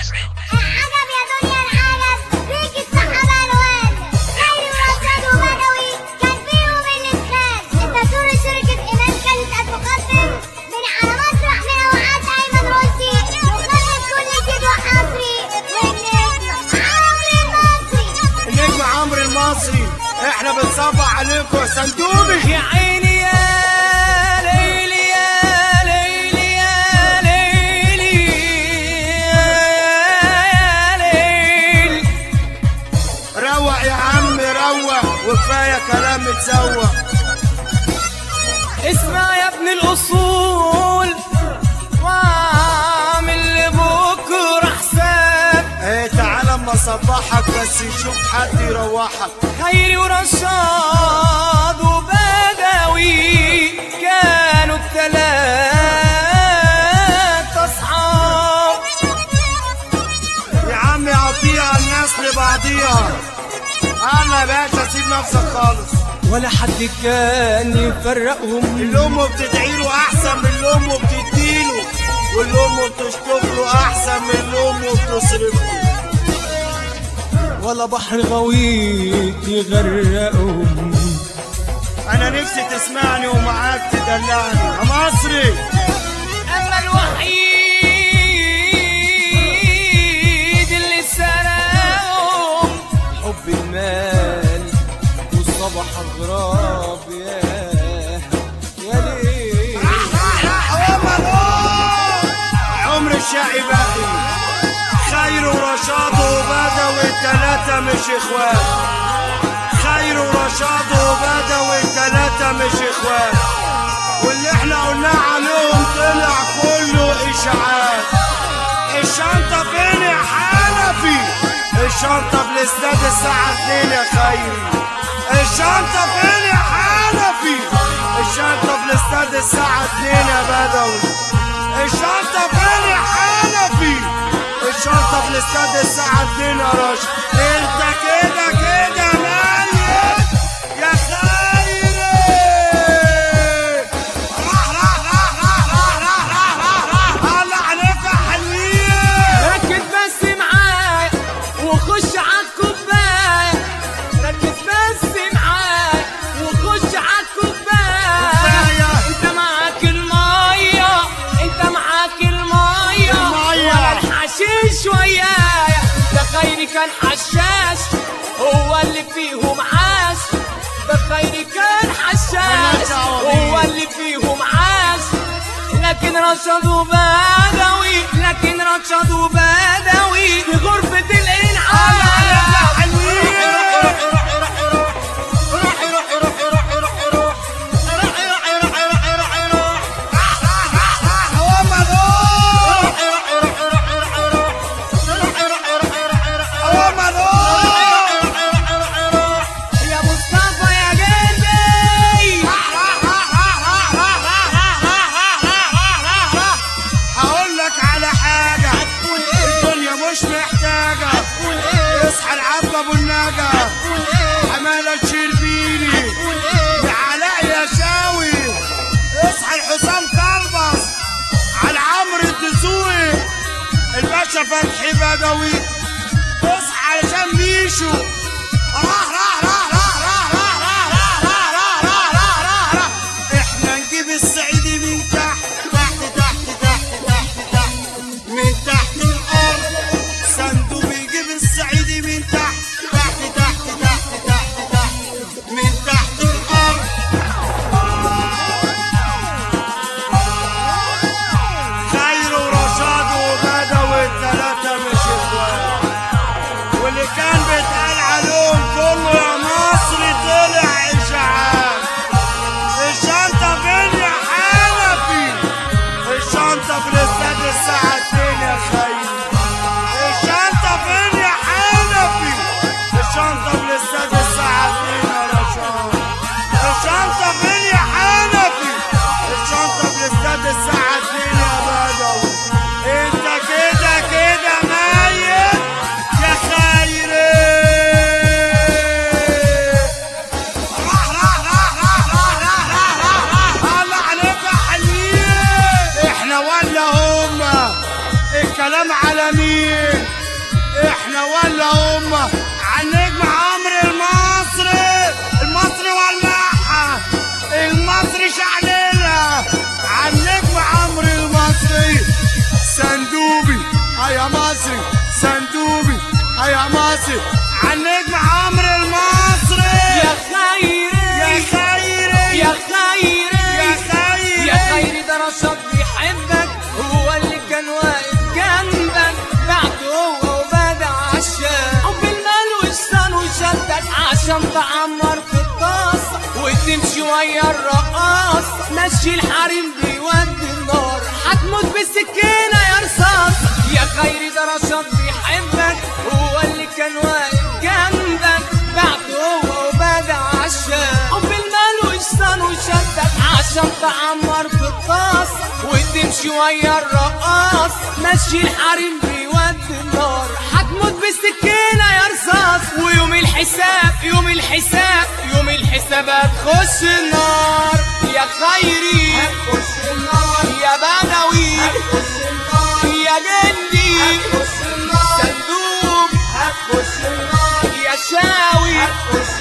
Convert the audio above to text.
عجب يا دنيا العجب فيك الصحابة الوان خيري ورشاد وبدوي كان فيهم اللي اتخان الدكتور شركة إيمان كانت هتقدم من على مسرح من أوقات أيمن رشدي وخلت كل جديد وحصري النجم عمرو المصري احنا بنصبح عليكم صندوقي يا عيني يا ليلي يا ليلي يا ليلي يا ليل. روق يا عم روق وكفايه كلام متسوق. اسمع يا ابن الأصول واعمل لبكرة حساب. ايه تعالى اما اصبحك بس يشوف حد يروحك. خيري ورشاد وبدوي كانوا التلاتة أصحاب. يا عم يعطيها الناس لبعضيها. انا باشا سيب نفسك خالص. ولا حد كان يفرقهم. اللي امه بتدعيله احسن من اللي امه بتديله، واللي امه بتشكله احسن من اللي امه بتصرفه. ولا بحر غويط يغرقهم. انا نفسي تسمعني ومعاك تدلعني يا مصري. اما الوحيد اللي سرقهم حب المال والصبح غراب. يا ليل عمر الشقي باقي. خير ورشاد وبدوي التلاتة مش اخوات. خير ورشاد وبدوي التلاتة مش اخوات. واللي احنا قلناه عليهم طلع كله اشاعات. الشنطة فين يا حنفي؟ الشنطة في الاستاد الساعة 2 يا خيري. الشنطة فين يا حنفي؟ الشنطة في الاستاد الساعة 2 يا بدوي. الشنطة فين يا حنفي؟ الشنطة في الاستاد الساعة 2 يا راشد. انت كده كده ميت يا خيري. الله عليك يا حلوين. ركز بس معايا وخش عالكوباية. ركز بس معايا وخش عالكوباية. انت معاك المية، انت معاك المية ولا الحشيش ويايا. ده خيري كان حشاش هو اللي فيهم عاش. ده خيري كان حشاش هو اللي فيهم عاش. لكن رشاد وبدوي، لكن رشاد وبدوي في غرفة الإنعام. اصحى العبد ابو النجا حماله الشربيني يا علاء يا شاوي. اصحى الحسام كربص على عمرو الدسوقي الباشا فتحي بدوي. اصحى علشان ميشو. احنا نجيب الصعيدي من تحت تحت تحت تحت تحت تحت من تحت الارض. صندوق بيجيب الصعيدي من تحت تحت تحت تحت تحت تحت من تحت الارض. خير ورشاد وبدوي التلاتة مش اخوات. واللي كان بيتقال عليهم كله يا مصري طلع اشاعات. الشنطة فين يا حنفي؟ الشنطة في الاستاد الساعة 2 يا خير. الشنطة فين يا حنفي؟ الشنطة في الاستاد الساعة 2 يا رشاد. الشنطة فين يا حنفي؟ الشنطة في الاستاد الساعة 2 يا بدوي. انت كده كده ميت يا خيري. الله عليك يا حلوين. احنا ولا هما الكلام على مين؟ احنا ولا هما عالنجم عمرو المصري، المصري ولعها، المصري شعلنا عالنجم عمرو المصري. سندوبي يا مصري، سندوبي يا مصري عالنجم عمرو المصري. يا خيري يا خيري يا خيري يا خيري يا خيري ده رشاد بيحبك، هو اللي كان واقف جنبك بعده هو وبدا عشان حب المال والشان وشدك عشان تعمر في الطاسة وتمشي ويا الرقاص. مشي الحريم بيودي النار، هتموت بالسكينة يا رصاص. يا خيري ده رشاد بيحبك، هو اللي كان واقف جنبك بعده هو وبدا عشان حب المال والشان وشدك عشان تعمر في الطاسة وتمشي ويا الرقاص. مشي الحريم بيودي النار، هتموت بالسكينة يا رصاص. ويوم الحساب يوم الحساب يوم الحساب هتخش النار. يا خيري هتخش النار يا بدوي هتخش النار يا جندي هتخش النار صندوق هتخش النار يا شاوي هتخش